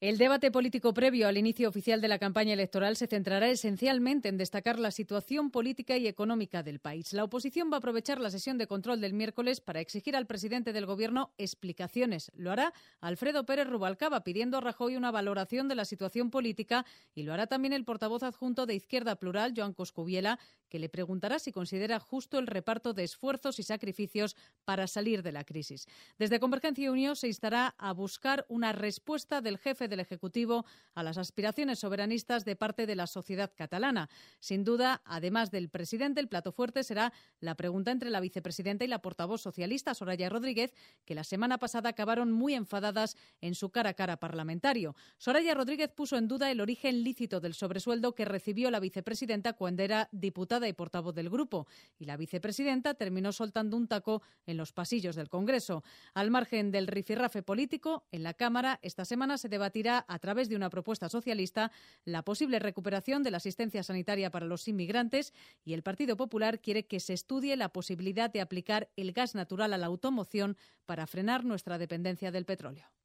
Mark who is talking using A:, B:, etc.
A: El debate político previo al inicio oficial de la campaña electoral se centrará esencialmente en destacar la situación política y económica del país. La oposición va a aprovechar la sesión de control del miércoles para exigir al presidente del Gobierno explicaciones. Lo hará Alfredo Pérez Rubalcaba, pidiendo a Rajoy una valoración de la situación política, y lo hará también el portavoz adjunto de Izquierda Plural, Joan Coscubiela, que le preguntará si considera justo el reparto de esfuerzos y sacrificios para salir de la crisis. Desde Convergencia y Unió se instará a buscar una respuesta del jefe del Ejecutivo a las aspiraciones soberanistas de parte de la sociedad catalana. Sin duda, además del presidente, el plato fuerte será la pregunta entre la vicepresidenta y la portavoz socialista, Soraya Rodríguez, que la semana pasada acabaron muy enfadadas en su cara a cara parlamentario. Soraya Rodríguez puso en duda el origen lícito del sobresueldo que recibió la vicepresidenta cuando era diputada y portavoz del grupo, y la vicepresidenta terminó soltando un taco en los pasillos del Congreso. Al margen del rifirrafe político, en la Cámara esta semana se debatirá a través de una propuesta socialista la posible recuperación de la asistencia sanitaria para los inmigrantes, y el Partido Popular quiere que se estudie la posibilidad de aplicar el gas natural a la automoción para frenar nuestra dependencia del petróleo.